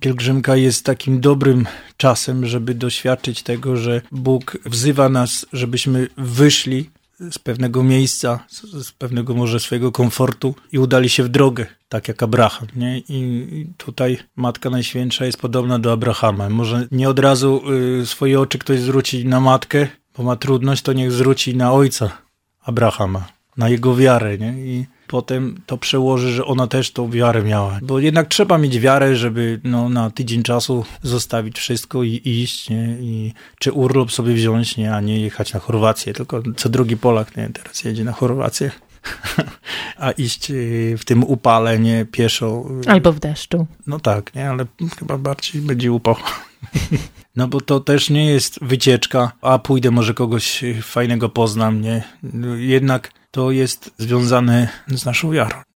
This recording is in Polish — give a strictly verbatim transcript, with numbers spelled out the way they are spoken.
pielgrzymka jest takim dobrym czasem, żeby doświadczyć tego, że Bóg wzywa nas, żebyśmy wyszli z pewnego miejsca, z pewnego może swojego komfortu i udali się w drogę, tak jak Abraham, nie? I tutaj Matka Najświętsza jest podobna do Abrahama. Może nie od razu y, swoje oczy ktoś zwróci na matkę, bo ma trudność, to niech zwróci na ojca Abrahama, na jego wiarę, nie? I potem to przełoży, że ona też tą wiarę miała. Bo jednak trzeba mieć wiarę, żeby no, na tydzień czasu zostawić wszystko i iść, nie? I czy urlop sobie wziąć, nie? A nie jechać na Chorwację. Tylko co drugi Polak, nie? Teraz jedzie na Chorwację. A iść w tym upale, nie? Pieszo. Albo w deszczu. No tak, nie? Ale chyba bardziej będzie upał. No bo to też nie jest wycieczka, a pójdę może kogoś fajnego poznam, nie? Jednak to jest związane z naszą wiarą.